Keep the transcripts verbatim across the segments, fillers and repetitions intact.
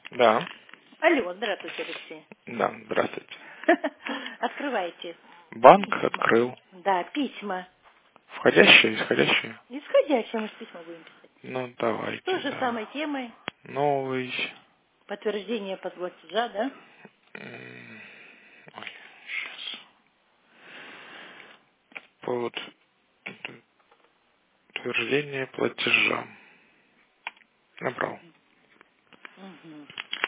Да. Алло, здравствуйте, Алексей. Да, здравствуйте. Открывайте. Банк Письма. открыл. Да, письма. Входящие, исходящие? Исходящие, мы же письма будем писать. Ну, С той давайте, же самой да. темой. Новый. Подтверждение платежа, да? М, Ой, сейчас. Под утверждение платежа. Набрал. Угу.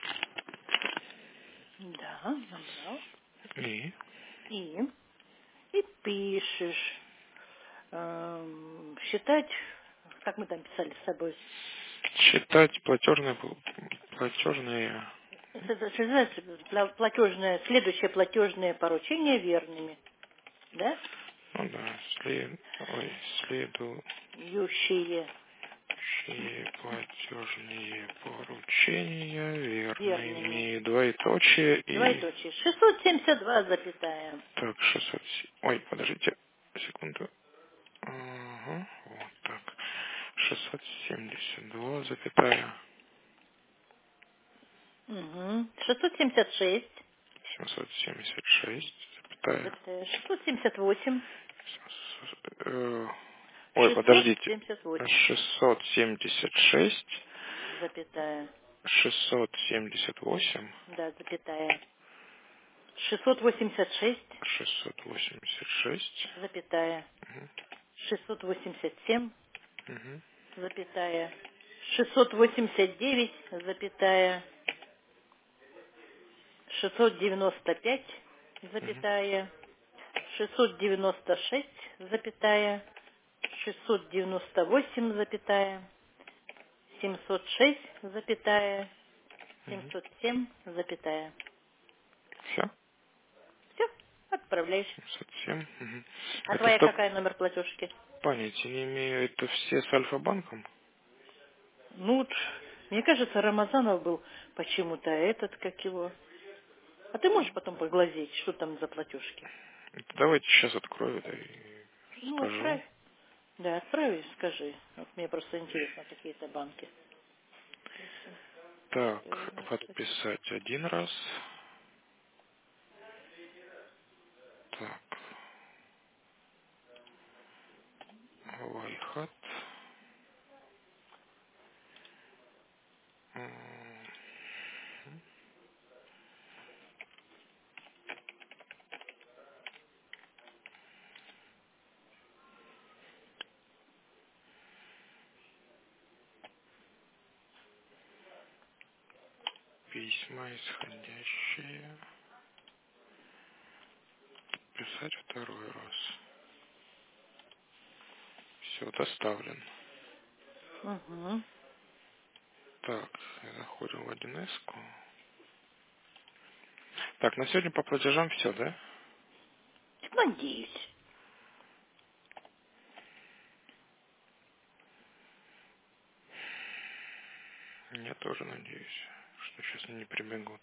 Да, набрал. И И, и пишешь. Эм, считать, как мы там писали с собой, считать платежные, платежные, это- это называется пла- платежное, следующее платежное поручение верными, да? ну да, след, ой, следующие Ющие платежные поручения верными. верными, двоеточие и Двоеточие. шестьсот семьдесят два запятая. так, шестьсот. Ой, подождите секунду. Ага, вот так. шестьсот семьдесят два, запятая. Угу. шестьсот семьдесят шесть. семьсот семьдесят шесть, запятая. Запятая. шестьсот семьдесят восемь. семьсот, э, ой, шестьсот подождите. семьдесят восемь. шестьсот семьдесят шесть, Запятая. шестьсот семьдесят восемь, Да, запятая. шестьсот восемьдесят шесть. шестьсот восемьдесят шесть. Запятая. Угу, шестьсот восемьдесят семь. угу, Запятая. шестьсот восемьдесят девять. Запятая. шестьсот девяносто пять. угу, Запятая. шестьсот девяносто шесть. Запятая. шестьсот девяносто восемь. Запятая. семьсот шесть. Запятая. угу. семьсот семь. Запятая. Все? Все, отправляешь. семьсот семь. Угу. А Это твоя стоп. какая номер платежки? Понятия не имею. Это все с Альфа-банком? Ну, вот, мне кажется, Рамазанов был почему-то этот, как его. А ты можешь потом поглазеть, что там за платежки? Давайте сейчас открою, да и Ну, скажу. отправь. Да, отправь и скажи. Вот мне просто интересно, какие-то банки. Так, девяносто семь. подписать один раз. Так, Вайхат. М, Письма исходящие. Писать второй раз. Все, доставлен. Угу. Так, заходим в один эс. Так, на сегодня по платежам все, да? Надеюсь. Я тоже надеюсь, что сейчас они не прибегут.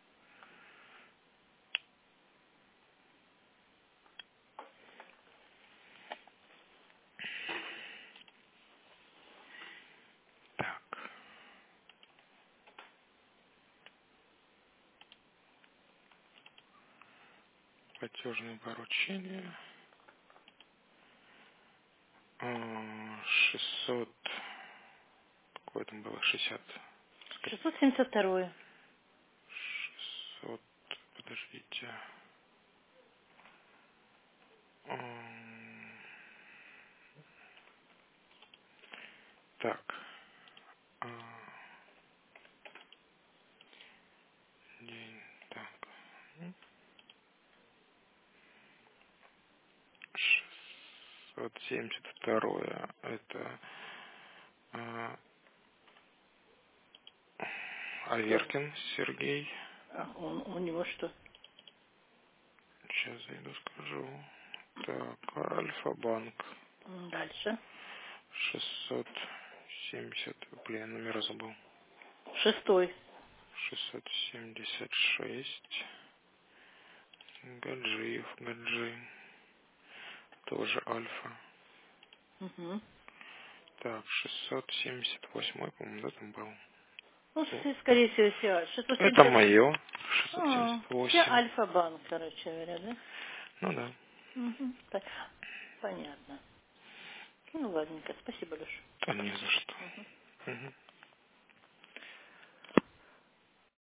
Так, платежные поручения. А, шестьсот. Какое там было? шестьдесят. шестьсот семьдесят два. шестьсот. Подождите. М, Так. а, День. Так. М, шестьсот семьдесят второе. Это а, Кто? Аверкин Сергей. А, он, у него что? Сейчас зайду, скажу. Так, Альфа-банк. М, Дальше. шестьсот семьдесят. Блин, номера забыл. Шестой. шестьсот семьдесят шесть. Гаджиев, Гаджи. Тоже Альфа. Угу. Так, шестьсот семьдесят восемь, по-моему, да, там был? Ну, скорее всего, все. шестьсот семьдесят. Это мое. А, шестьсот семьдесят восемь. все Альфа-банк, короче говоря, да? Ну да. Угу. Понятно. Ну, ладненько. Спасибо, Леша. Да не за что.